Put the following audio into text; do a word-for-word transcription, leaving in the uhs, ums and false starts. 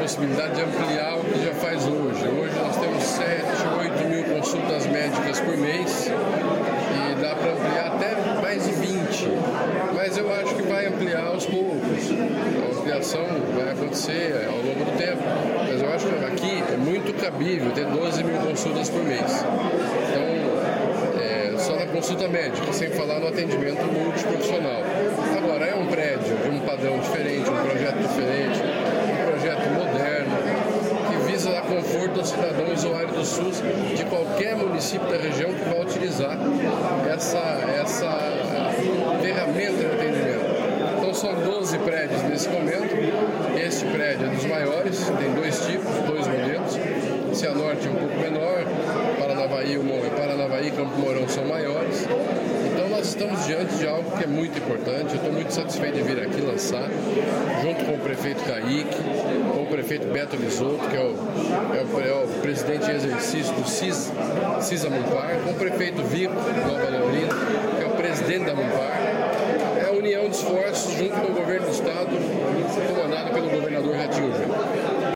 possibilidade de ampliar o que já faz hoje. Hoje nós temos sete, oito mil consultas médicas por mês e dá para ampliar até mais de vinte. Mas eu acho que vai ampliar aos poucos. A ampliação vai acontecer ao longo do tempo. Mas eu acho que aqui é muito cabível ter doze mil consultas por mês. Então, é, só na consulta médica, sem falar no atendimento multiprofissional. Agora, é um prédio de um padrão diferente, um projeto diferente, um projeto moderno, que visa dar conforto ao cidadão usuário do SUS de qualquer município da região que vai utilizar essa, essa ferramenta de atendimento. Então são doze prédios nesse momento. Este prédio é dos maiores, tem dois tipos, dois modelos. Cianorte é um pouco menor, Paranavaí, Paranavaí e Campo Mourão são maiores. Então nós estamos diante de algo que é muito importante. Eu estou muito satisfeito de vir aqui lançar, junto com o prefeito Kaique, com o prefeito Beto Lisotto, que é o, é o, é o presidente em exercício do CIS, CISA Mumpar, com o prefeito Vico Nova Londrina, que é o presidente da Mumpar. É a união de esforços junto com o governo do estado, comandado pelo governador Ratinho Júnior.